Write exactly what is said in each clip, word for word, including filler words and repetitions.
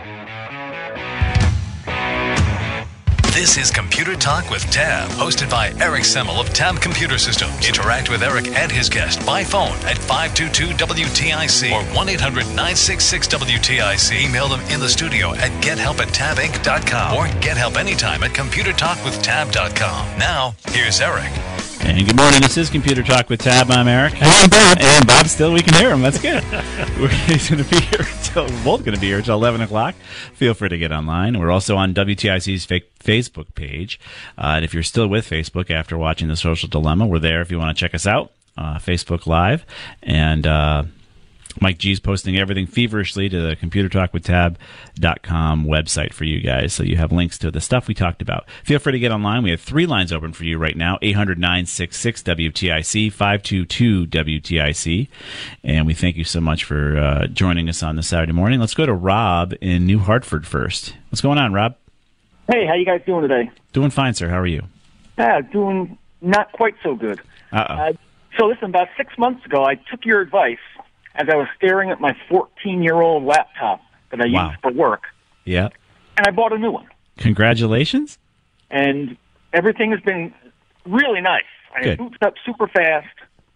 This is Computer Talk with Tab, hosted by Eric Semmel of Tab Computer Systems. Interact with Eric and his guest by phone at five two two W T I C or one eight hundred nine six six W T I C. Email them in the studio at gethelp at tab inc dot com or get help anytime at computer talk with tab dot com. Now, here's Eric. And good morning. This is Computer Talk with Tab. I'm Eric. And I'm Bob. And Bob, still, we can hear him. That's good. We're going to be here until, we're both going to be here until eleven o'clock. Feel free to get online. We're also on W T I C's fake Facebook page. Uh, and if you're still with Facebook after watching The Social Dilemma, we're there if you want to check us out. Uh, Facebook Live. And uh, Mike G's posting everything feverishly to the computer talk with tab dot com website for you guys, so you have links to the stuff we talked about. Feel free to get online. We have three lines open for you right now: eight hundred nine six six W T I C, five two two W T I C. And we thank you so much for uh, joining us on this Saturday morning. Let's go to Rob in New Hartford first. What's going on, Rob? Hey, how you guys doing today? Doing fine, sir. How are you? Yeah, doing not quite so good. Uh-oh. Uh, so listen, about six months ago, I took your advice as I was staring at my fourteen-year-old laptop that I Wow. use for work, Yeah. and I bought a new one. Congratulations. And everything has been really nice. I Good. boots up super fast,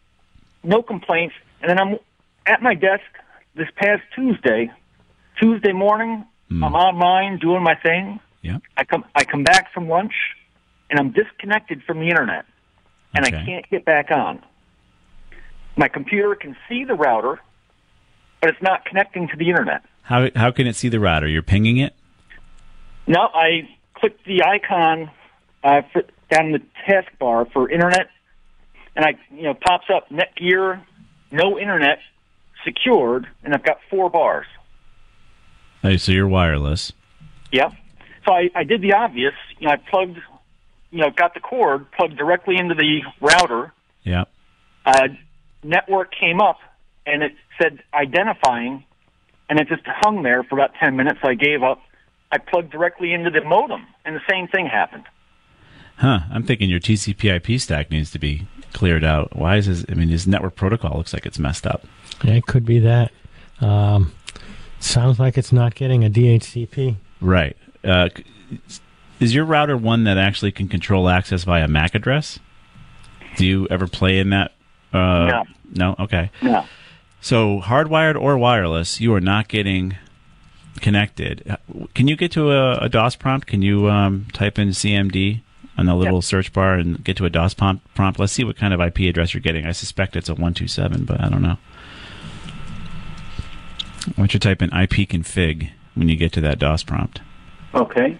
no complaints. And then I'm at my desk this past Tuesday, Tuesday morning. Mm. I'm online doing my thing. Yeah. I come I come back from lunch, and I'm disconnected from the internet, and Okay. I can't get back on. My computer can see the router, but it's not connecting to the internet. How how can it see the router? You're pinging it? No, I clicked the icon uh, for, down in the taskbar for internet, and I you know pops up Netgear, no internet, secured, and I've got four bars. Hey, so you're wireless. Yep. So I, I did the obvious. You know, I plugged, you know, got the cord plugged directly into the router. Yeah. Uh, network came up, and it said identifying, and it just hung there for about ten minutes. I gave up. I plugged directly into the modem, and the same thing happened. Huh. I'm thinking your T C P I P stack needs to be cleared out. Why is this? I mean, his network protocol looks like it's messed up. Yeah, it could be that. Um, sounds like it's not getting a D H C P. Right. Uh, is your router one that actually can control access via M A C address? Do you ever play in that? Uh, No. No? Okay. No. So hardwired or wireless, you are not getting connected. Can you get to a, a DOS prompt? Can you um, type in C M D on the little Yep. search bar and get to a DOS prompt? prompt? Let's see what kind of I P address you're getting. I suspect it's a one two seven, but I don't know. Why don't you type in ipconfig when you get to that DOS prompt? Okay.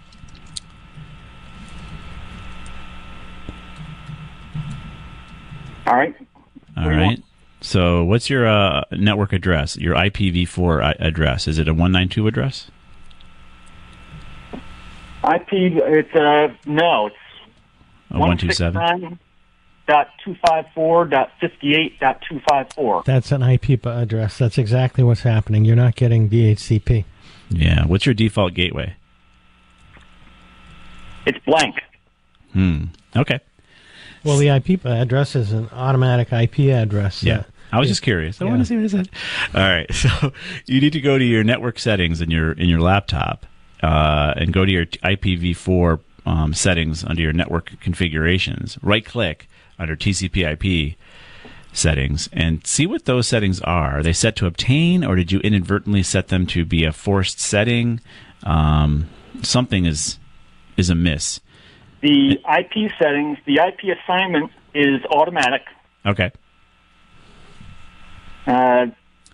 All right. All What do you right. want? So what's your uh, network address, your I P v four I- address? Is it a one ninety-two address? I P, it's, uh, no, it's A one two seven? dot two five four dot fifty-eight dot two five four. That's an I P address. That's exactly what's happening. You're not getting D H C P. Yeah. What's your default gateway? It's blank. Hmm. Okay. Well, the I P address is an automatic I P address. Yeah. Uh, I was just curious. I yeah. want to see what it said. All right. So you need to go to your network settings in your in your laptop uh, and go to your I P v four um, settings under your network configurations. Right click under T C P I P settings and see what those settings are. Are they set to obtain, or did you inadvertently set them to be a forced setting? Um, something is is amiss. The I P settings, the I P assignment is automatic. Okay. Uh,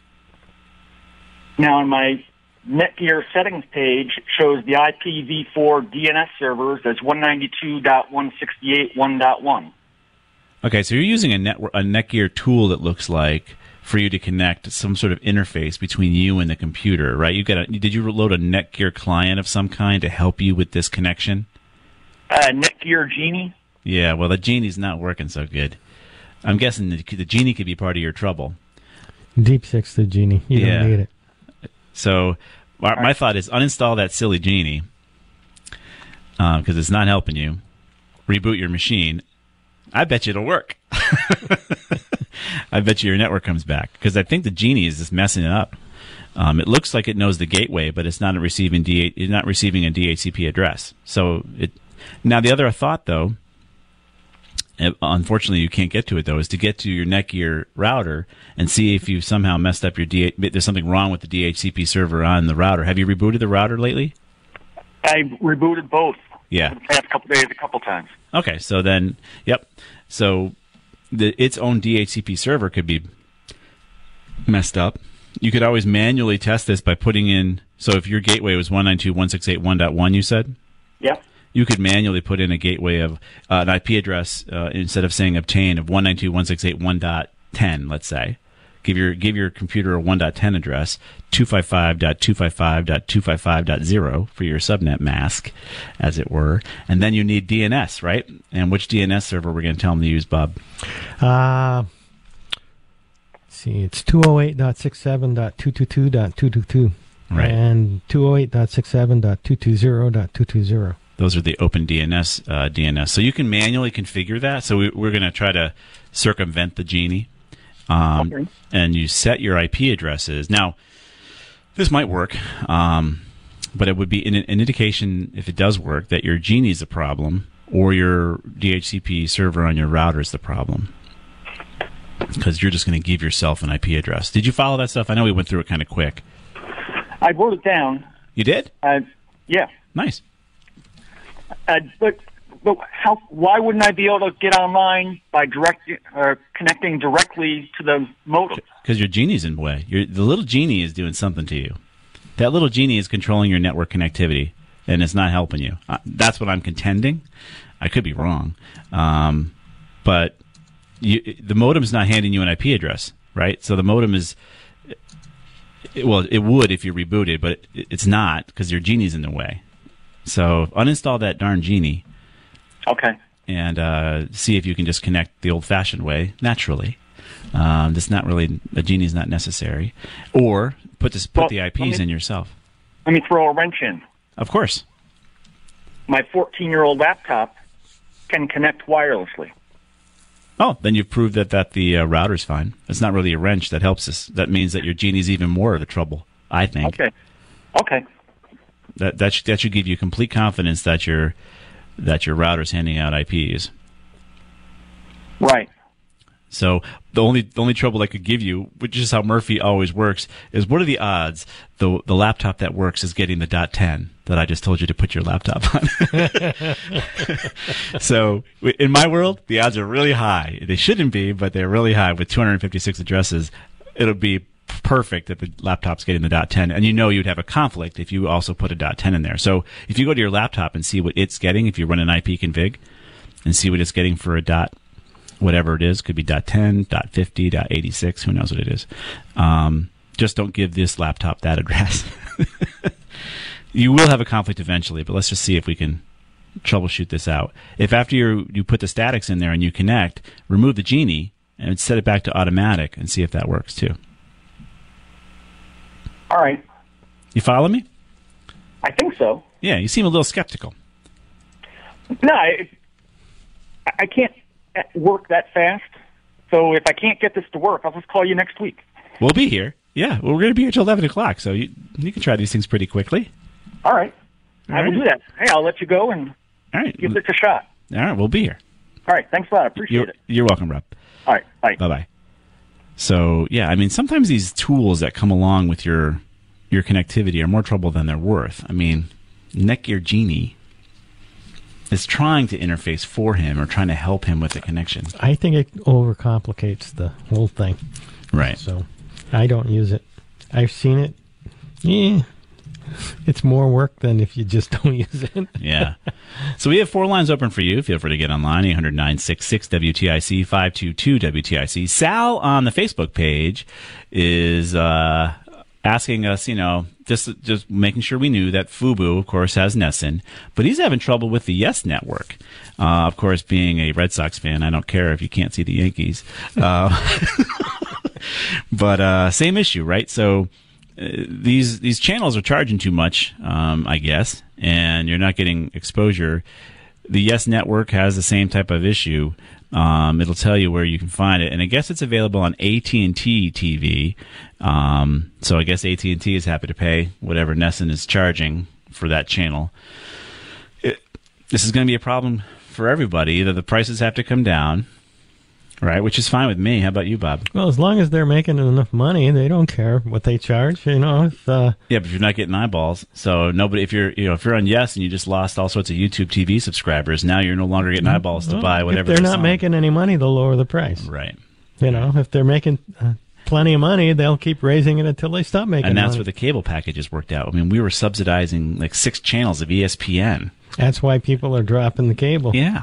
now, on my Netgear settings page, it shows the I P v four D N S servers as one ninety-two dot one sixty-eight dot one dot one. Okay, so you're using a network, a Netgear tool that looks like for you to connect some sort of interface between you and the computer, right? You got a, did you load a Netgear client of some kind to help you with this connection? Uh, Netgear Genie. Yeah, well, the Genie's not working so good. I'm guessing the, the Genie could be part of your trouble. Deep Six the Genie. You Yeah. don't need it. So my, my thought is uninstall that silly Genie because uh, it's not helping you. Reboot your machine. I bet you it'll work. I bet you your network comes back because I think the Genie is just messing it up. Um, it looks like it knows the gateway, but it's not receiving D eight, it's not receiving a D H C P address. So it now the other thought though, unfortunately you can't get to it though, is to get to your Netgear router and see if you somehow messed up your D eight. There's something wrong with the D H C P server on the router. Have you rebooted the router lately? I rebooted both. Yeah. For the past couple days, a couple times. Okay, so then, yep. So the, its own D H C P server could be messed up. You could always manually test this by putting in, so if your gateway was one ninety-two dot one sixty-eight dot one dot one, you said? Yeah. You could manually put in a gateway of uh, an I P address uh, instead of saying obtain of one ninety-two dot one sixty-eight dot one dot ten, let's say. Give your give your computer a one dot ten address, two fifty-five dot two fifty-five dot two fifty-five dot zero for your subnet mask, as it were. And then you need D N S, right? And which D N S server we're going to tell them to use, Bob? Uh, see, it's two oh eight dot sixty-seven dot two twenty-two dot two twenty-two. Right. And two oh eight dot sixty-seven dot two twenty dot two twenty. Those are the open D N S uh, D N S. So you can manually configure that. So we, we're going to try to circumvent the genie. Um, okay. And you set your I P addresses. Now, this might work, um, but it would be an, an indication, if it does work, that your genie is the problem or your D H C P server on your router is the problem. Because you're just going to give yourself an I P address. Did you follow that stuff? I know we went through it kind of quick. I wrote it down. You did? Uh, yeah. Nice. Uh, but but how? Why wouldn't I be able to get online by direct uh, connecting directly to the modem? Because your genie's in the way. Your, the little genie is doing something to you. That little genie is controlling your network connectivity, and it's not helping you. Uh, that's what I'm contending. I could be wrong, um, but you, the modem's not handing you an I P address, right? So the modem is. It, well, it would if you rebooted, but it, it's not because your genie's in the way. So uninstall that darn genie. Okay. And uh, see if you can just connect the old-fashioned way, naturally. Um, that's not really a genie's not necessary. Or put this put well, the I Ps me, in yourself. Let me throw a wrench in. Of course. My fourteen-year-old laptop can connect wirelessly. Oh, then you've proved that, that the uh, router's fine. It's not really a wrench that helps us. That means that your genie's even more of the trouble, I think. Okay. Okay. That that should, that should give you complete confidence that your that your router's handing out I Ps. Right. So the only the only trouble I could give you, which is how Murphy always works, is what are the odds the the laptop that works is getting the dot ten that I just told you to put your laptop on? So in my world, the odds are really high. They shouldn't be, but they're really high. With two hundred fifty-six addresses, it'll be perfect that the laptop's getting the dot ten, and you know you'd have a conflict if you also put a dot ten in there. So if you go to your laptop and see what it's getting, if you run an I P config and see what it's getting for a dot, whatever it is, could be dot ten, dot fifty, dot eighty-six, who knows what it is. Um, just don't give this laptop that address. You will have a conflict eventually, but let's just see if we can troubleshoot this out. If after you you put the statics in there and you connect, remove the genie and set it back to automatic and see if that works too. All right. You follow me? I think so. Yeah, you seem a little skeptical. No, I, I can't work that fast. So if I can't get this to work, I'll just call you next week. We'll be here. Yeah, well, we're going to be here till eleven o'clock, so you you can try these things pretty quickly. All right. All I right. will do that. Hey, I'll let you go and All right. give this a shot. All right, we'll be here. All right. Thanks a lot. I appreciate You're, it. you're welcome, Rob. All right. Bye. Bye-bye. So, yeah, I mean, sometimes these tools that come along with your your connectivity are more trouble than they're worth. I mean, Netgear Genie is trying to interface for him or trying to help him with the connection. I think it overcomplicates the whole thing. Right. So I don't use it. I've seen it. Yeah. It's more work than if you just don't use it. Yeah. So we have four lines open for you. Feel free to get online, eight hundred, nine six six, W T I C, five two two W T I C. Sal on the Facebook page is uh, asking us, you know, just just making sure we knew that Fubu, of course, has Nessun, but he's having trouble with the Yes Network. Uh, of course, being a Red Sox fan, I don't care if you can't see the Yankees. Uh, but uh, same issue, right? So uh, these these channels are charging too much, um, I guess, and you're not getting exposure. The Yes Network has the same type of issue, Um, it'll tell you where you can find it, and I guess it's available on A T and T T V. Um, so I guess A T and T is happy to pay whatever Nessun is charging for that channel. It, this is going to be a problem for everybody. Either the prices have to come down, right, which is fine with me. How about you, Bob? Well, as long as they're making enough money, they don't care what they charge. You know, if, uh, yeah, but you're not getting eyeballs. So nobody, if you're, you know, if you're on Yes and you just lost all sorts of YouTube T V subscribers, now you're no longer getting eyeballs to well, buy whatever. If they're not selling. making any money, they'll lower the price. Right. You know, if they're making uh, plenty of money, they'll keep raising it until they stop making. And that's money. where the cable packages worked out. I mean, we were subsidizing like six channels of E S P N. That's why people are dropping the cable. Yeah.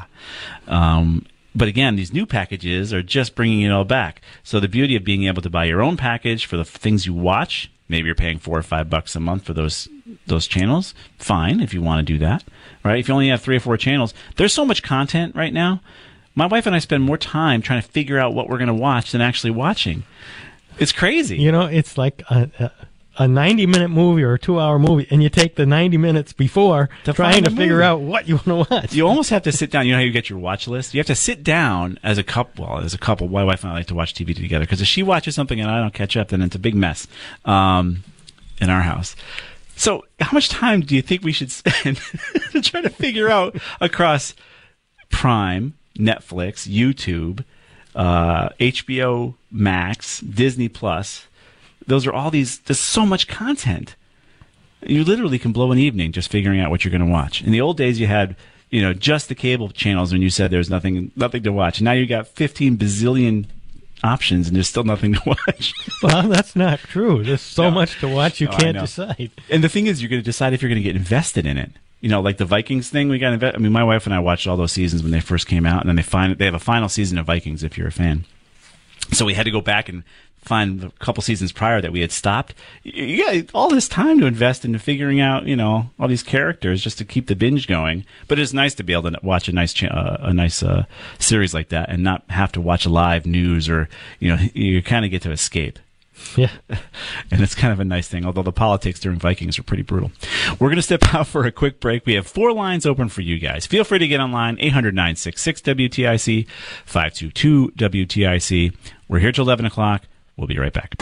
Um, But again, these new packages are just bringing it all back. So the beauty of being able to buy your own package for the f- things you watch, maybe you're paying four or five bucks a month for those those channels. Fine, if you want to do that, right? If you only have three or four channels, there's so much content right now. My wife and I spend more time trying to figure out what we're going to watch than actually watching. It's crazy. You know, it's like a, a, a ninety-minute movie or a two-hour movie, and you take the ninety minutes before To trying find to the figure movie. out what you want to watch. You almost have to sit down. You know how you get your watch list? You have to sit down as a couple. Well, as a couple, my wife and I like to watch T V together because if she watches something and I don't catch up, then it's a big mess um, in our house. So how much time do you think we should spend to try to figure out across Prime, Netflix, YouTube, uh, H B O Max, Disney Plus? Those are all these, there's so much content. You literally can blow an evening just figuring out what you're going to watch. In the old days, you had, you know, just the cable channels when you said there's nothing, nothing to watch. Now you got fifteen bazillion options and there's still nothing to watch. Well, that's not true. There's so No. much to watch you Oh, I can't know. decide. And the thing is, you're going to decide if you're going to get invested in it. You know, like the Vikings thing, we got invested. I mean, my wife and I watched all those seasons when they first came out, and then they find they have a final season of Vikings if you're a fan. So we had to go back and find the couple seasons prior that we had stopped. You got all this time to invest into figuring out, you know, all these characters just to keep the binge going. But it's nice to be able to watch a nice cha- uh, a nice uh, series like that and not have to watch live news or, you know, you kind of get to escape. Yeah. And it's kind of a nice thing, although the politics during Vikings are pretty brutal. We're going to step out for a quick break. We have four lines open for you guys. Feel free to get online, eight hundred, nine six six, W T I C, five two two, W T I C. We're here till eleven o'clock. We'll be right back.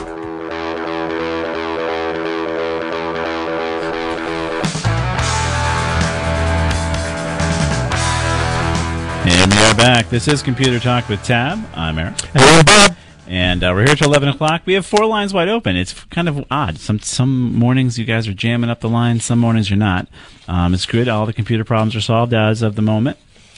And we are back. This is Computer Talk with Tab. I'm Eric. And I'm Bob. And uh, we're here till eleven o'clock. We have four lines wide open. It's kind of odd. Some some mornings you guys are jamming up the line. Some mornings you're not. Um, it's good. All the computer problems are solved as of the moment.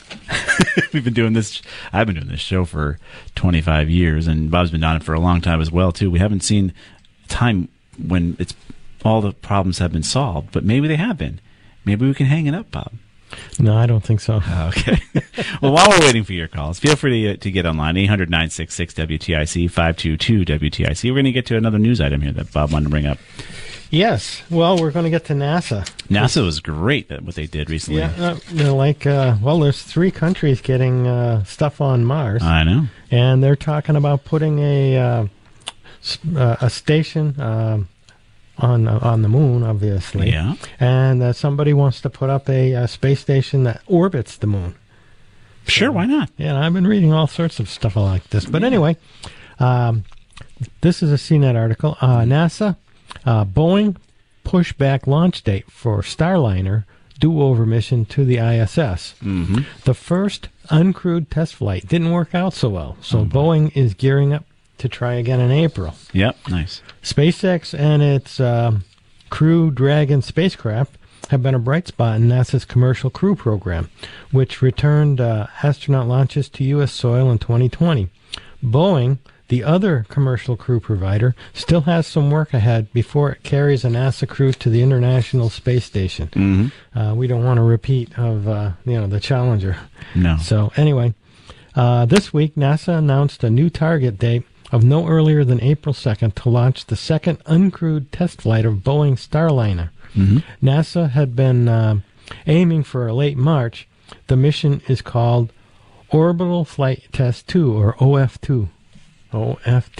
We've been doing this. I've been doing this show for twenty-five years, and Bob's been on it for a long time as well, too. We haven't seen a time when it's all the problems have been solved, but maybe they have been. Maybe we can hang it up, Bob. No, I don't think so. Okay. Well, while we're waiting for your calls, feel free to, to get online, eight hundred, nine six six, W T I C, five two two, W T I C. We're going to get to another news item here that Bob wanted to bring up. Yes. Well, we're going to get to NASA. NASA was great at what they did recently. Yeah. Uh, they're like, uh, well, there's three countries getting uh, stuff on Mars. I know. And they're talking about putting a uh, s- uh, a station um, on uh, on the moon, obviously. Yeah. And uh, somebody wants to put up a, uh space station that orbits the moon. Sure, why not? Yeah, and I've been reading all sorts of stuff like this. But anyway, um, this is a C net article. Uh, NASA, uh, Boeing push back launch date for Starliner do-over mission to the I S S. Mm-hmm. The first uncrewed test flight didn't work out so well, so Oh, Boeing is gearing up to try again in April. Yep, nice. SpaceX and its um, Crew Dragon spacecraft have been a bright spot in NASA's Commercial Crew Program, which returned uh, astronaut launches to U S soil in twenty twenty. Boeing, the other commercial crew provider, still has some work ahead before it carries a NASA crew to the International Space Station. Mm-hmm. Uh, we don't want a repeat of uh, you know the Challenger. No. So anyway, uh, this week NASA announced a new target date of no earlier than April second to launch the second uncrewed test flight of Boeing Starliner. Mm-hmm. NASA had been uh, aiming for a late March. The mission is called Orbital Flight Test two, or O F two. O F T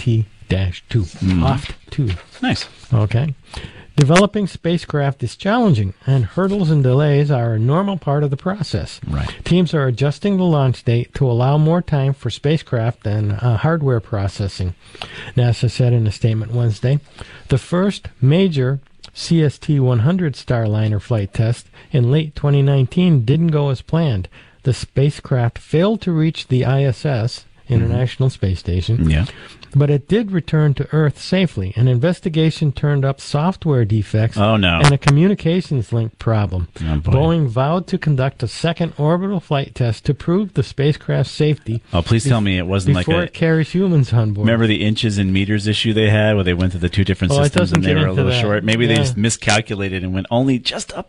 dash two. Mm. Oft two. Nice. Okay. Developing spacecraft is challenging, and hurdles and delays are a normal part of the process. Right. Teams are adjusting the launch date to allow more time for spacecraft and uh, hardware processing, NASA said in a statement Wednesday. The first major C S T one hundred Starliner flight test in late twenty nineteen didn't go as planned. The spacecraft failed to reach the I S S, International mm-hmm. Space Station, yeah. but it did return to Earth safely. An investigation turned up software defects oh, no. and a communications link problem. Oh, Boeing vowed to conduct a second orbital flight test to prove the spacecraft's safety. Oh, please tell me it wasn't like a... Before it carries humans on board. Remember the inches and meters issue they had where they went to the two different oh, systems and they were a little that. short? Maybe yeah. they just miscalculated and went only just up.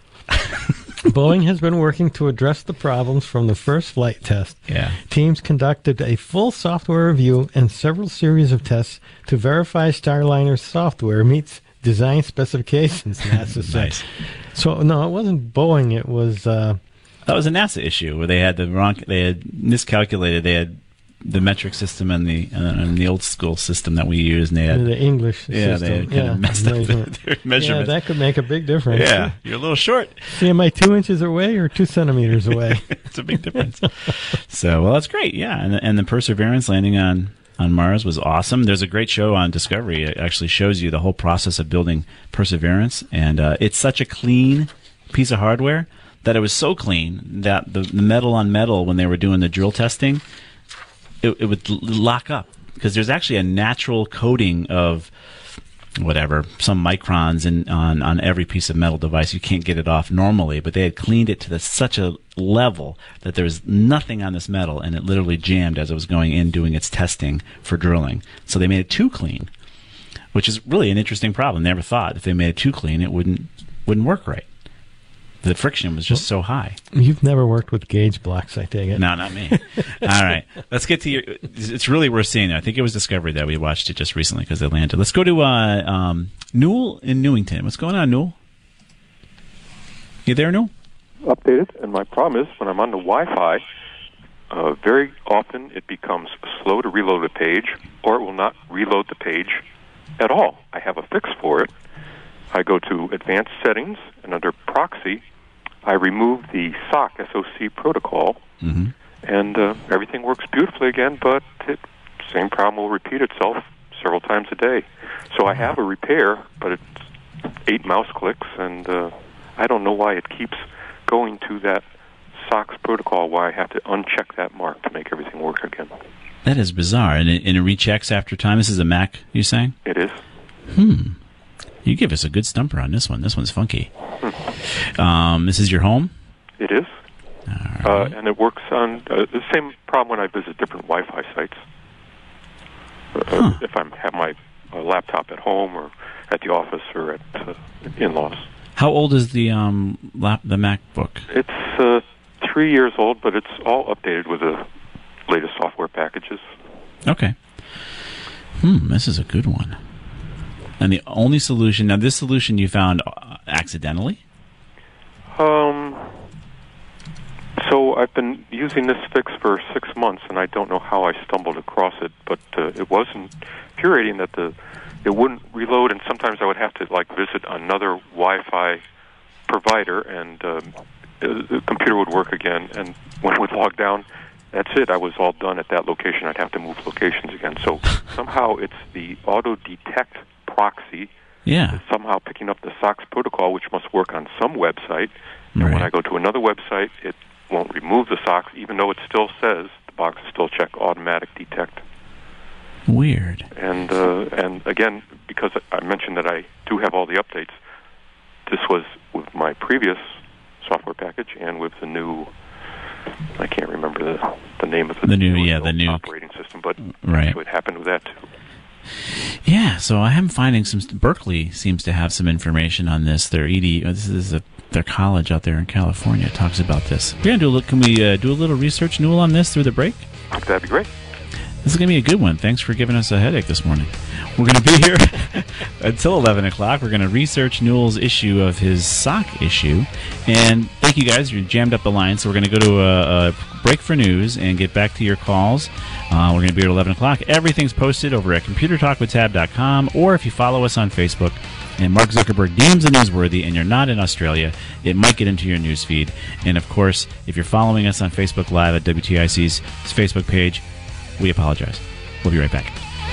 Boeing has been working to address the problems from the first flight test. Yeah. Teams conducted a full software review and several series of tests to verify Starliner's software meets design specifications, NASA said. Nice. So, no, it wasn't Boeing. It was... Uh, that was a NASA issue where they had the wrong... They had miscalculated. They had the metric system and the uh, and the old school system that we use, and they had the English yeah, system. they had kind yeah, of messed up their measurements. Yeah, that could make a big difference. Yeah, you're a little short. See, am I two inches away or two centimeters away? It's a big difference. So, well, that's great. Yeah, and and the Perseverance landing on on Mars was awesome. There's a great show on Discovery. It actually shows you the whole process of building Perseverance, and uh, it's such a clean piece of hardware that it was so clean that the, the metal on metal when they were doing the drill testing. It, it would l- lock up because there's actually a natural coating of whatever, some microns in, on, on every piece of metal device. You can't get it off normally, but they had cleaned it to the, such a level that there was nothing on this metal, and it literally jammed as it was going in doing its testing for drilling. So they made it too clean, which is really an interesting problem. Never thought if they made it too clean, it wouldn't wouldn't work right. The friction was just so high. You've never worked with gauge blocks, I take it. No, not me. All right. Let's get to your... It's really worth seeing. I think it was Discovery that we watched it just recently because they landed. Let's go to uh, um, Newell in Newington. What's going on, Newell? You there, Newell? Updated, and my problem is when I'm on the Wi-Fi, uh, very often it becomes slow to reload a page, or it will not reload the page at all. I have a fix for it. I go to Advanced Settings, and under Proxy, I remove the S O C, S O C protocol, mm-hmm. and uh, everything works beautifully again, but the same problem will repeat itself several times a day. So I have a repair, but it's eight mouse clicks, and uh, I don't know why it keeps going to that S O C protocol, why I have to uncheck that mark to make everything work again. That is bizarre. And it, and it rechecks after time? This is a Mac, you saying? It is. Hmm. You give us a good stumper on this one. This one's funky. Hmm. Um, this is your home? It is. All right. Uh, and it works on uh, the same problem when I visit different Wi-Fi sites. Uh, huh. If I have my uh, laptop at home or at the office or at uh, in-laws. How old is the um lap, the MacBook? It's uh, three years old, but it's all updated with the latest software packages. Okay. Hmm, this is a good one. And the only solution, now this solution you found accidentally? Um. So I've been using this fix for six months, and I don't know how I stumbled across it, but uh, it was infuriating that the it wouldn't reload, and sometimes I would have to like visit another Wi-Fi provider, and um, the computer would work again. And when it would log down, that's it. I was all done at that location. I'd have to move locations again. So somehow it's the auto detect proxy. Yeah. That's somehow picking up the S O C protocol, which must work on some website. And right. when I go to another website, it won't remove the S O C, even though it still says the box is still check automatic detect. Weird. And uh, and again, because I mentioned that I do have all the updates, this was with my previous software package and with the new. I can't remember the the name of the, the new yeah the new operating system, but right. actually it happened with that too. Yeah, so I am finding some. Berkeley seems to have some information on this. Their E D, this is a their college out there in California talks about this. We're gonna do a look. Can we uh, do a little research, Newell, on this through the break? That'd be great. This is gonna be a good one. Thanks for giving us a headache this morning. We're going to be here until eleven o'clock. We're going to research Newell's issue of his sock issue. And thank you guys. You're jammed up the line, so we're going to go to a, a break for news and get back to your calls. Uh, we're going to be here at eleven o'clock. Everything's posted over at computer talk with tab dot com, or if you follow us on Facebook and Mark Zuckerberg deems it newsworthy and you're not in Australia, it might get into your news feed. And, of course, if you're following us on Facebook Live at W T I C's Facebook page, we apologize. We'll be right back.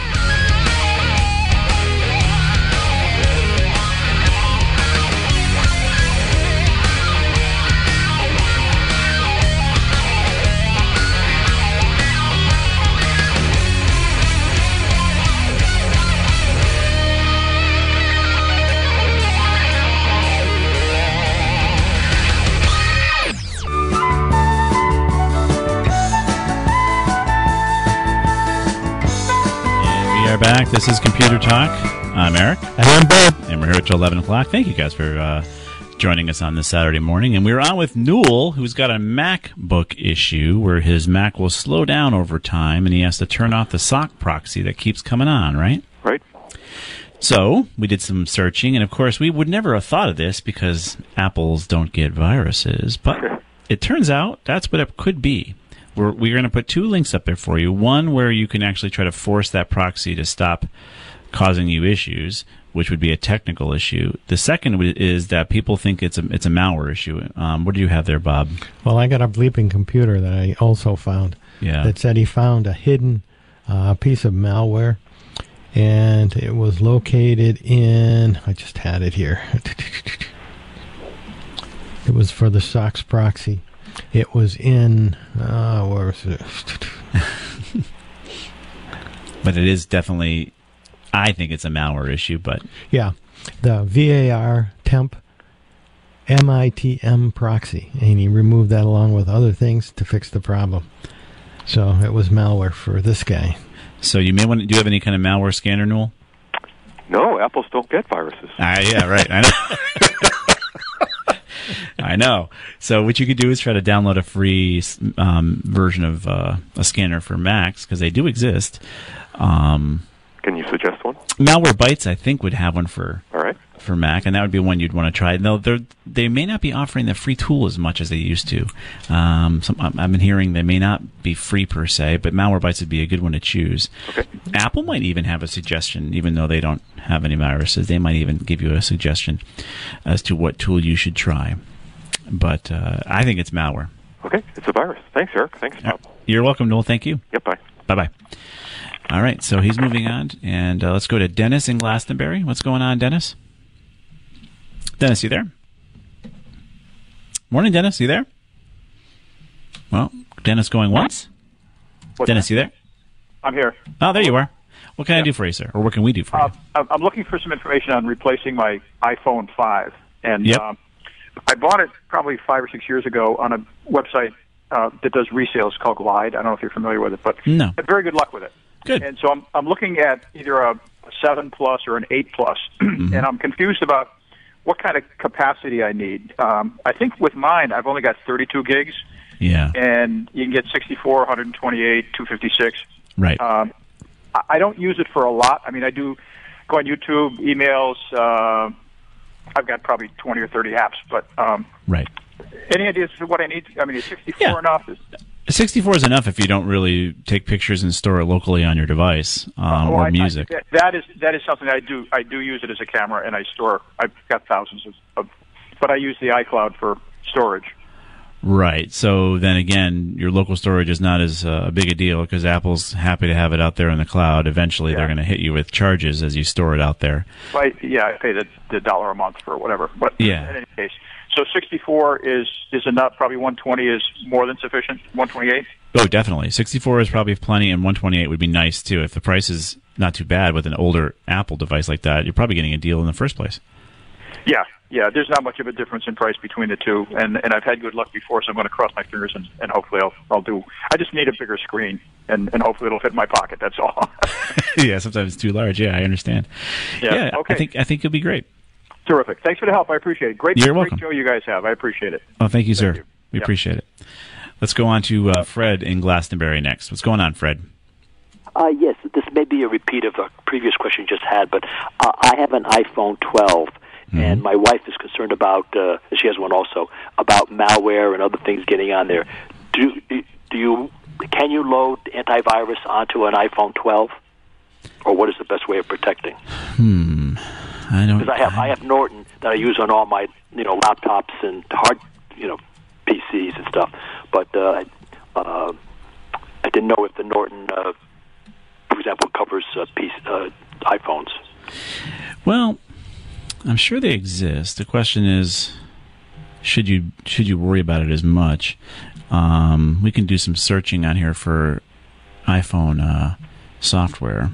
Back. This is Computer Talk. I'm Eric. And I'm Bob. And we're here until eleven o'clock. Thank you guys for uh, joining us on this Saturday morning. And we're on with Newell, who's got a MacBook issue where his Mac will slow down over time and he has to turn off the sock proxy that keeps coming on, right? Right. So we did some searching, and of course we would never have thought of this because Apples don't get viruses, but it turns out that's what it could be. We're, we're going to put two links up there for you. One where you can actually try to force that proxy to stop causing you issues, which would be a technical issue. The second is that people think it's a it's a malware issue. Um, what do you have there, Bob? Well, I got a bleeping computer that I also found yeah. that said he found a hidden uh, piece of malware, and it was located in, I just had it here. It was for the SOX proxy. It was in, uh, where was it? But it is definitely, I think it's a malware issue, but. Yeah, the V A R temp M I T M proxy, and he removed that along with other things to fix the problem. So it was malware for this guy. So you may want to, do you have any kind of malware scanner, Newell? No, Apples don't get viruses. Ah, yeah, right. I know. I know. So what you could do is try to download a free um, version of uh, a scanner for Macs, because they do exist. Um, Can you suggest one? Malwarebytes, I think, would have one for All right. for Mac, and that would be one you'd want to try. No, they may not be offering the free tool as much as they used to. Um, some, I've been hearing they may not be free per se, but Malwarebytes would be a good one to choose. Okay. Apple might even have a suggestion, even though they don't have any viruses. They might even give you a suggestion as to what tool you should try. But uh, I think it's malware. Okay, it's a virus. Thanks, Eric. Thanks, Bob. You're welcome, Noel. Thank you. Yep, bye. Bye-bye. All right, so he's moving on, and uh, let's go to Dennis in Glastonbury. What's going on, Dennis? Dennis, you there? Morning, Dennis. You there? Well, Dennis going once? What's Dennis, that? you there? I'm here. Oh, there you are. What can Yeah. I do for you, sir? Or what can we do for Uh, you? I'm I'm looking for some information on replacing my iPhone five. And Yep. um, I bought it probably five or six years ago on a website uh, that does resales called Glide. I don't know if you're familiar with it, but No. I had very good luck with it. Good. And so I'm I'm looking at either a seven plus or an eight plus, Mm-hmm. and I'm confused about what kind of capacity I need. Um, I think with mine, I've only got thirty-two gigs, Yeah. and you can get sixty-four, one twenty-eight, two fifty-six. Right. Um, I- I don't use it for a lot. I mean, I do go on YouTube, emails. Uh, I've got probably twenty or thirty apps, but um, Right. any ideas for what I need? I mean, is sixty-four Yeah. enough? Is, sixty-four is enough if you don't really take pictures and store it locally on your device um, oh, or I- music. I, that is that is something I do. I do use it as a camera, and I store. I've got thousands of, of but I use the iCloud for storage. Right. So then again, your local storage is not as uh, big a deal because Apple's happy to have it out there in the cloud. Eventually, Yeah. they're going to hit you with charges as you store it out there. I, yeah, I pay the, the dollar a month for whatever. But Yeah. in any case, so sixty-four is is enough. Probably one twenty is more than sufficient. one twenty-eight. Oh, definitely. sixty-four is probably plenty, and one twenty-eight would be nice too. If the price is not too bad with an older Apple device like that, you're probably getting a deal in the first place. Yeah, yeah. There's not much of a difference in price between the two, and and I've had good luck before, so I'm going to cross my fingers and, and hopefully I'll I'll do. I just need a bigger screen, and and hopefully it'll fit in my pocket. That's all. Yeah, sometimes it's too large. Yeah, I understand. Yeah, okay. I think I think you'll be great. Terrific. Thanks for the help. I appreciate it. Great, You're great welcome. show you guys have. I appreciate it. Oh, thank you, sir. you. We Yeah. appreciate it. Let's go on to uh, Fred in Glastonbury next. What's going on, Fred? Uh, yes, this may be a repeat of a previous question you just had, but uh, I have an iPhone twelve, mm-hmm. and my wife is concerned about, uh, she has one also, about malware and other things getting on there. Do do you can you load antivirus onto an iPhone twelve, or what is the best way of protecting? Hmm, I don't. Because I have I have Norton that I use on all my you know laptops and hard you know P Cs and stuff, but uh, uh, I didn't know if the Norton, uh, for example, covers uh, P C, uh, iPhones. Well, I'm sure they exist. The question is, should you should you worry about it as much? Um, we can do some searching on here for iPhone uh, software.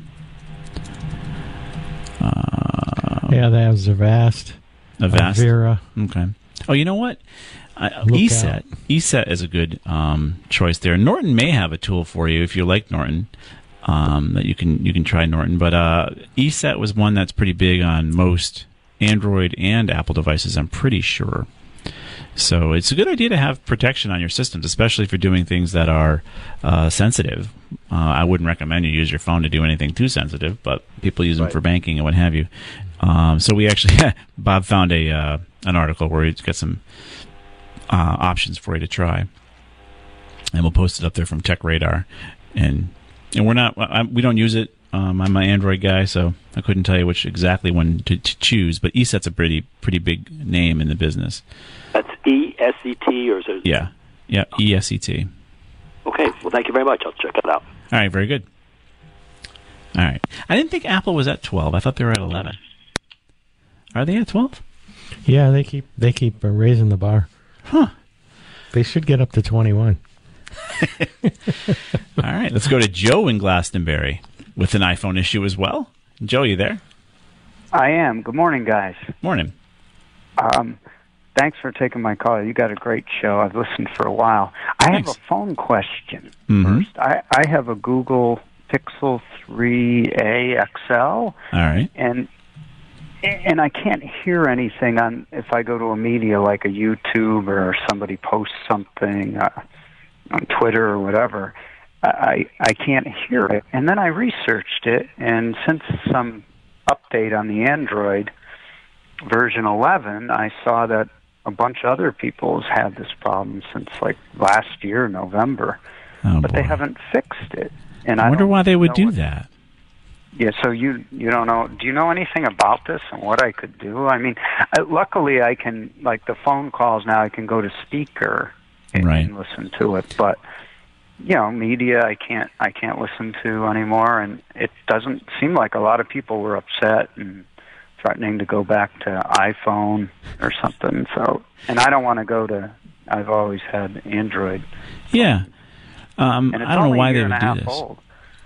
Uh, yeah, they have Zavast, Avast. Avira. Okay. Oh, you know what? I, ESET. ESET is a good um, choice there. Norton may have a tool for you if you like Norton. Um, that you can you can try Norton, but uh, ESET was one that's pretty big on most Android and Apple devices. I'm pretty sure. So it's a good idea to have protection on your systems, especially if you're doing things that are uh, sensitive. Uh, I wouldn't recommend you use your phone to do anything too sensitive, but people use them right. for banking and what have you. Um, so we actually, Bob found a uh, an article where he's got some uh, options for you to try, and we'll post it up there from Tech Radar. And and we're not, I, we don't use it. Um, I'm an Android guy, so I couldn't tell you which exactly one to, to choose. But ESET's a pretty pretty big name in the business. That's E S E T, or is it? Yeah, yeah, E S E T. Okay, well, thank you very much. I'll check it out. All right, very good. All right. I didn't think Apple was at twelve. I thought they were at eleven. Are they at twelve? Yeah, they keep they keep uh, raising the bar. Huh. They should get up to twenty-one. All right, let's go to Joe in Glastonbury with an iPhone issue as well. Joe, you there? I am. Good morning, guys. Morning. Um, thanks for taking my call. You got a great show. I've listened for a while. I Thanks. have a phone question Mm-hmm. first. I, I have a Google Pixel three A X L, All right. and and I can't hear anything on if I go to a media like a YouTube or somebody posts something uh, on Twitter or whatever. I I can't hear it. And then I researched it, and since some update on the Android version eleven, I saw that a bunch of other people's had this problem since like last year, November, Oh, but boy. they haven't fixed it. And I I wonder don't why they would know do what- that. Yeah, so you you don't know? Do you know anything about this and what I could do? I mean, I, luckily I can, like the phone calls now, I can go to speaker and, Right. and listen to it, but you know, media I can't I can't listen to anymore, and it doesn't seem like a lot of people were upset and threatening to go back to iPhone or something. So, and I don't want to go to. I've always had Android, Yeah. Um, and it's I don't know only why a they year would and a do half this. old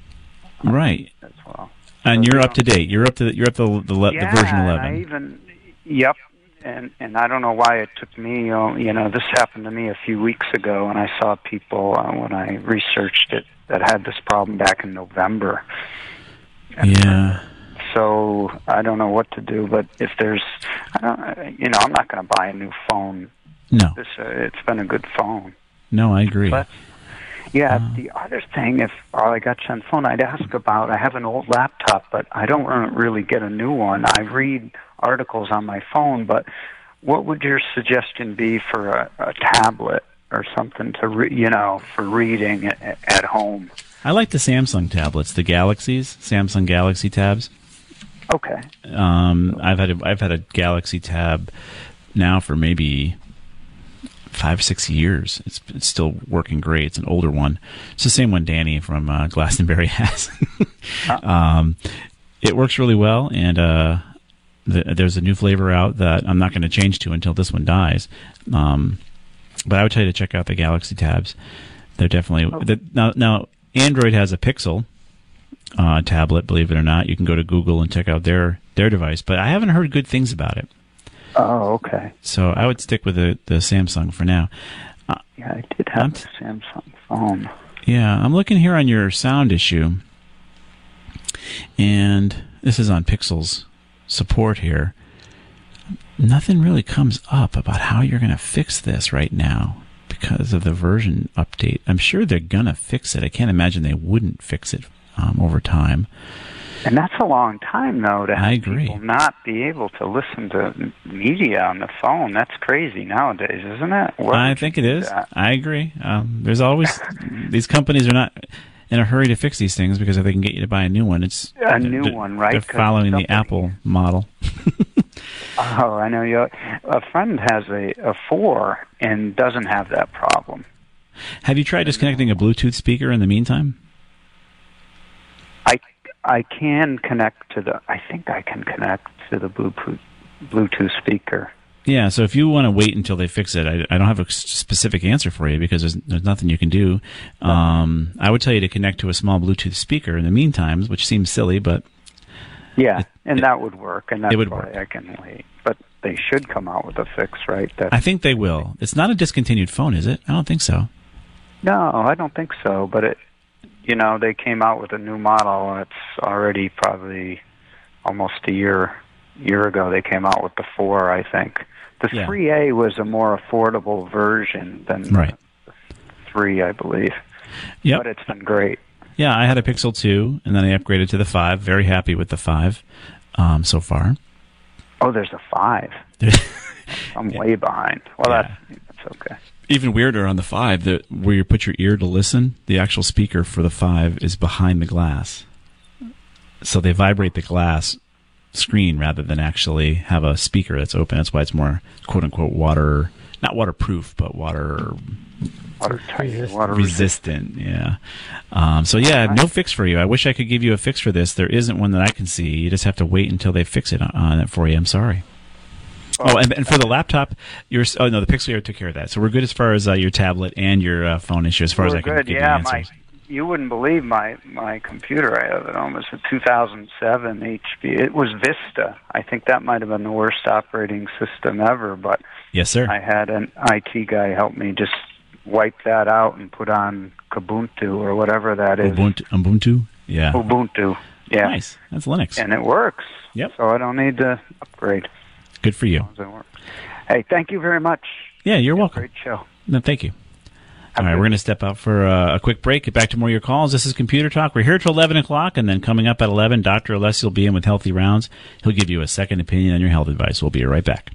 Right. as well. And So you're they up to don't- date. You're up to the, you're up to the, le- yeah, the version and eleven. I even, yep, and and I don't know why it took me. You know, you know, this happened to me a few weeks ago, and I saw people uh, when I researched it that had this problem back in November. And Yeah. So I don't know what to do, but if there's, I don't, you know, I'm not going to buy a new phone. No. This, uh, it's been a good phone. No, I agree. But yeah, Uh. the other thing, if while I got you on the phone, I'd ask about. I have an old laptop, but I don't really get a new one. I read articles on my phone, but what would your suggestion be for a, a tablet or something to, re, you know, for reading at, at home? I like the Samsung tablets, the Galaxies, Samsung Galaxy tabs. Okay. Um, I've had a, I've had a Galaxy tab now for maybe five, six years. It's, it's still working great. It's an older one. It's the same one Danny from uh, Glastonbury has. um, it works really well, and uh, the, there's a new flavor out that I'm not going to change to until this one dies. Um, but I would tell you to check out the Galaxy tabs. They're definitely Oh. the, now. Now Android has a Pixel uh, tablet. Believe it or not, you can go to Google and check out their their device. But I haven't heard good things about it. Oh, okay. So I would stick with the, the Samsung for now. Uh, Yeah, I did have I'm a t- Samsung phone. yeah, I'm looking here on your sound issue, and this is on Pixel's support here. Nothing really comes up about how you're going to fix this right now because of the version update. I'm sure they're going to fix it. I can't imagine they wouldn't fix it um, over time. And that's a long time, though, to have I agree. people not be able to listen to media on the phone. That's crazy nowadays, isn't it? Why I would think you it do is. that? I agree. Um, there's always these companies are not in a hurry to fix these things because if they can get you to buy a new one, it's A new they're, one, right? They're 'Cause following somebody- the Apple model. Oh, I know. You. A friend has a, a four and doesn't have that problem. Have you tried disconnecting a Bluetooth speaker in the meantime? I, I can connect to the. I think I can connect to the Bluetooth Bluetooth speaker. Yeah, so if you want to wait until they fix it, I, I don't have a s- specific answer for you because there's, there's nothing you can do. Um, I would tell you to connect to a small Bluetooth speaker in the meantime, which seems silly, but Yeah, It- and it- that would work, and that's it would why work. I can wait. But they should come out with a fix, right? That I think they will. It's not a discontinued phone, is it? I don't think so. No, I don't think so. But it, you know, they came out with a new model. It's already probably almost a year year ago. They came out with the four, I think. The Yeah. three A was a more affordable version than Right. the three, I believe. Yep. But it's been great. Yeah, I had a Pixel two, and then I upgraded to the five. Very happy with the five um, so far. Oh, there's a five. I'm way behind. Well, Yeah. that's that's okay. Even weirder on the five, that where you put your ear to listen, the actual speaker for the five is behind the glass. So they vibrate the glass screen rather than actually have a speaker that's open. That's why it's more quote-unquote water, not waterproof, but water Watertight, Resistant. water resistant. Yeah. Um, so yeah, no fix for you. I wish I could give you a fix for this. There isn't one that I can see. You just have to wait until they fix it on, on it for you. I'm sorry. Oh, and, and for the laptop, your oh no, the Pixel Air took care of that. So we're good as far as uh, your tablet and your uh, phone issue. As far as We're I can good. give Yeah, you my answers. you wouldn't believe my my computer I have at home. It's a two thousand seven H P. It was Vista. I think that might have been the worst operating system ever. But Yes, sir. I had an I T guy help me just wipe that out and put on Kubuntu or whatever that is. Ubuntu. Ubuntu. Yeah. Ubuntu. Yeah. Nice. That's Linux. And it works. Yep. So I don't need to upgrade. Good for you. As long as it works. Hey, thank you very much. Yeah, you're welcome. Great show. No, thank you. Have All a right, good- we're going to step out for uh, a quick break. Get back to more of your calls. This is Computer Talk. We're here till eleven o'clock, and then coming up at eleven, Doctor Alessio will be in with Healthy Rounds. He'll give you a second opinion on your health advice. We'll be right back.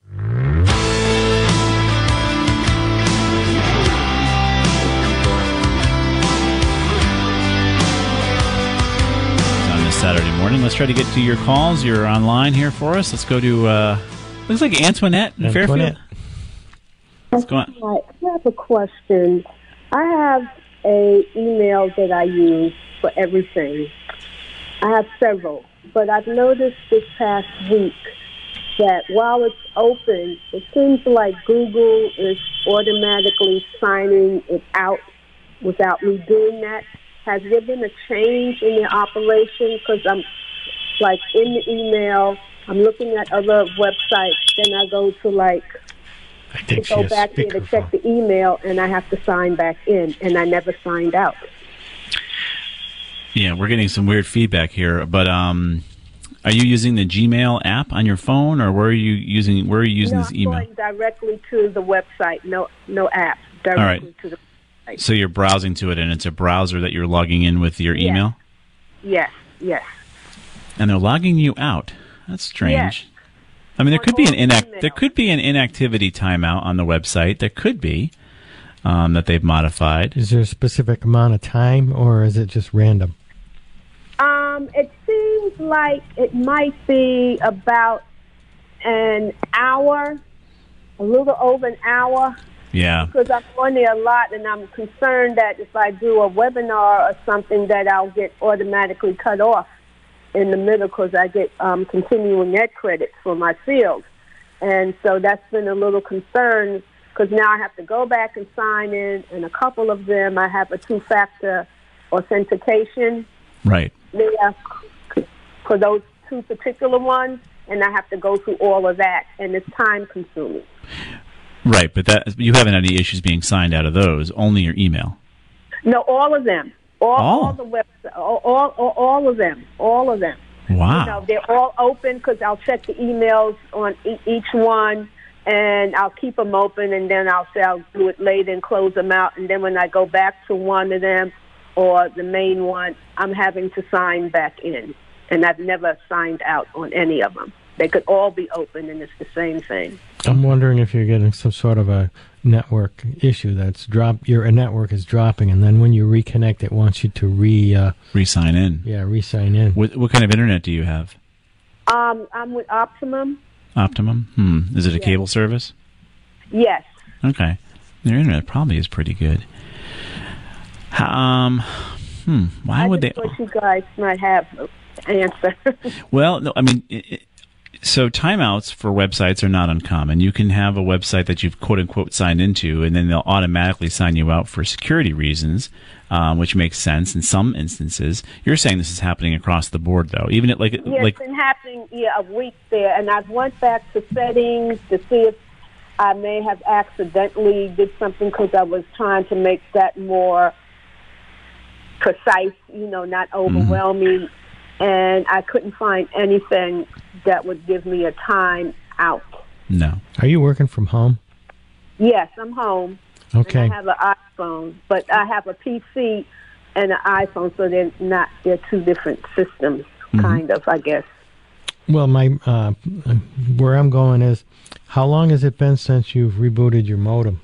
On this Saturday morning, let's try to get to your calls. You're online here for us. Let's go to, uh, looks like Antoinette in Antoinette. Fairfield. What's going on? Hi, I have a question. I have a email that I use for everything. I have several, but I've noticed this past week that while it's open, it seems like Google is automatically signing it out without me doing that. Has there been a change in their operation? Because I'm like in the email, I'm looking at other websites, then I go to like I to think she go has back there to check speakerphone. the email, and I have to sign back in, and I never signed out. Yeah, we're getting some weird feedback here, but um, are you using the Gmail app on your phone, or where are you using? Where are you using no, this I'm email? going directly to the website. No, no app. Directly right. to the. So you're browsing to it, and it's a browser that you're logging in with your Yes. email, Yes, yes. and they're logging you out. That's strange. Yes. I mean, there On could be an all inact email. there could be an inactivity timeout on the website. There could be um, that they've modified. Is there a specific amount of time, or is it just random? Um, it seems like it might be about an hour, a little over an hour. Yeah. Because I'm on there a lot, and I'm concerned that if I do a webinar or something, that I'll get automatically cut off in the middle because I get um, continuing ed credits for my field. And so that's been a little concern because now I have to go back and sign in, and a couple of them I have a two-factor authentication Right. there for those two particular ones, and I have to go through all of that, and it's time-consuming. Right, but that you haven't had any issues being signed out of those. Only your email. No, all of them. All, Oh. all the websites, all, all, all, all of them, all of them. Wow. You know, they're all open because I'll check the emails on e- each one, and I'll keep them open, and then I'll say I'll do it later and close them out. And then when I go back to one of them or the main one, I'm having to sign back in. And I've never signed out on any of them. They could all be open, and it's the same thing. I'm wondering if you're getting some sort of a network issue that's drop. Your network is dropping, and then when you reconnect, it wants you to re uh, re-sign in. Yeah, re-sign in. What, what kind of internet do you have? Um, I'm with Optimum. Optimum? Hmm. Is it a Yes. cable service? Yes. Okay. Your internet probably is pretty good. Um. Hmm. Why I would just they? thought you guys might have an answer. Well, no. I mean. It, it, So timeouts for websites are not uncommon. You can have a website that you've quote-unquote signed into, and then they'll automatically sign you out for security reasons, um, which makes sense in some instances. You're saying this is happening across the board, though, even at like Yeah, like it's been happening yeah, a week there, and I've went back to settings to see if I may have accidentally did something because I was trying to make that more precise, you know, not overwhelming, mm-hmm. and I couldn't find anything that would give me a time out. No. Are you working from home? Yes, I'm home. Okay. And I have an iPhone, but I have a P C and an iPhone, so they're not, they're two different systems, Mm-hmm. kind of, I guess. Well, my uh, where I'm going is, how long has it been since you've rebooted your modem?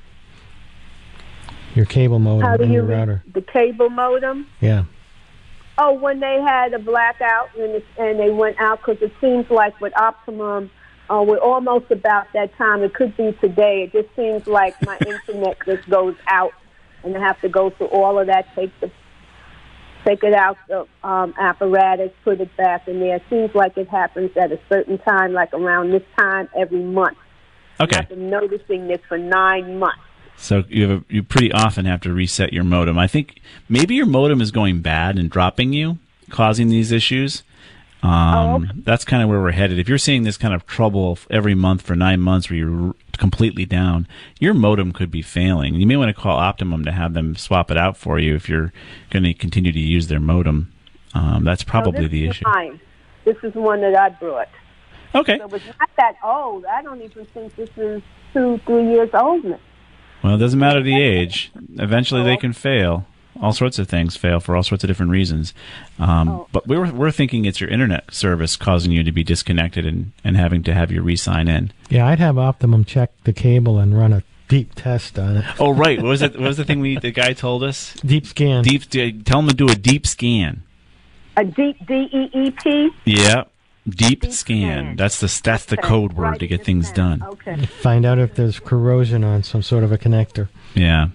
Your cable modem How do and you your re- router? The cable modem? Yeah. Oh, when they had a blackout and, it, and they went out, because it seems like with Optimum, uh, we're almost about that time. It could be today. It just seems like my internet just goes out, and I have to go through all of that, take the take it out the um, apparatus, put it back in there. It seems like it happens at a certain time, like around this time every month. Okay. And I've been noticing this for nine months. So you have a, you pretty often have to reset your modem. I think maybe your modem is going bad and dropping you, causing these issues. Um, oh, okay. That's kind of where we're headed. If you're seeing this kind of trouble every month for nine months where you're completely down, your modem could be failing. You may want to call Optimum to have them swap it out for you if you're going to continue to use their modem. Um, that's probably no, this the is issue. Mine. This is one that I brought. Okay. So it's not that old. I don't even think this is two, three years old now. Well, it doesn't matter the age. Eventually, they can fail. All sorts of things fail for all sorts of different reasons. Um, oh. But we're we're thinking it's your internet service causing you to be disconnected and, and having to have you re-sign in. Yeah, I'd have Optimum check the cable and run a deep test on it. Oh, right. What was that? What was the thing we the guy told us? Deep scan. Deep. Tell him to do a deep scan. A deep D E E P. Yeah. Deep, Deep scan. scan. That's the that's the Okay. code word Right, to get deep things scan. done. Okay. Find out if there's corrosion on some sort of a connector. Yeah.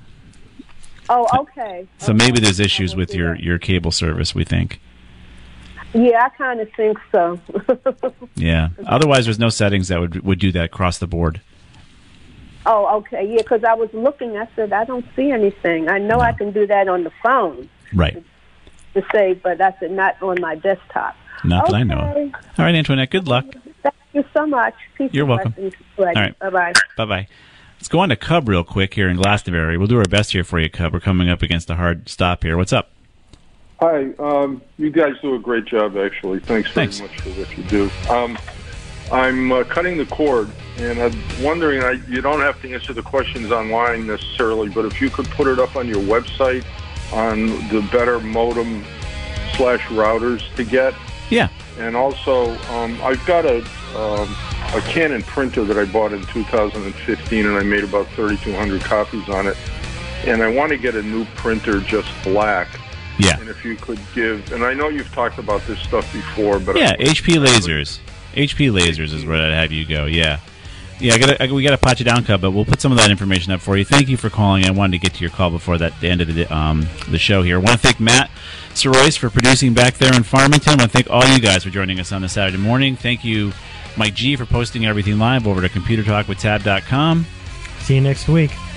Oh, okay. So okay. maybe there's I issues will with do your, that. your cable service, we think. Yeah, I kind of think so. Yeah. Otherwise, there's no settings that would would do that across the board. Oh, okay. Yeah, because I was looking. I said, I don't see anything. I know No. I can do that on the phone Right. to say, but I said not on my desktop. Not okay. that I know of. All right, Antoinette, good luck. Thank you so much. Peace You're and welcome. blessings. All right. Bye-bye. Bye-bye. Let's go on to Cub real quick here in Glastonbury. We'll do our best here for you, Cub. We're coming up against a hard stop here. What's up? Hi. Um, you guys do a great job, actually. Thanks very Thanks. much for what you do. Um, I'm uh, cutting the cord, and I'm wondering, I, you don't have to answer the questions online necessarily, but if you could put it up on your website on the better modem slash routers to get. Yeah. And also, um, I've got a um, a Canon printer that I bought in two thousand fifteen, and I made about thirty-two hundred copies on it. And I want to get a new printer, just black. Yeah. And if you could give, and I know you've talked about this stuff before, but Yeah, I, H P lasers. H P lasers is where I'd have you go, yeah. Yeah, I gotta, I, we got to pot you down, Cub, but we'll put some of that information up for you. Thank you for calling. I wanted to get to your call before that, the end of the um, the show here. I want to thank Matt Soroyce for producing back there in Farmington. I want to thank all you guys for joining us on this Saturday morning. Thank you, Mike G, for posting everything live over to computer talk with tab dot com. See you next week.